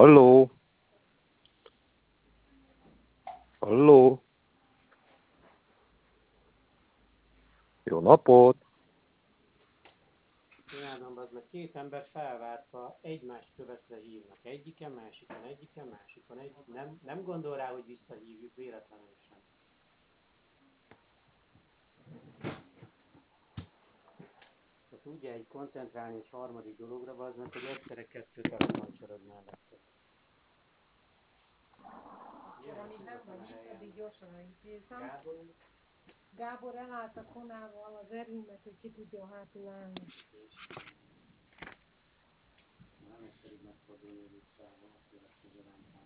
Halló? Halló? Jó napot! Imádom, az meg két ember felváltva egymást követve hívnak. Egyiken, másikon. Egyik nem gondol rá, hogy visszahívjuk véletlenül sem. Ha tudja egy koncentrálni egy harmadik dologra, az meg, hogy egyszerre kettő telefon csorog mellette. Amíg nem vagy itt, addig gyorsan elintézem. Gábor úr, Gábor elállt a konával az erőmet, hogy ki tudja hátul állni. nem egyszerű megfordulni az utcában, a következő lámpán.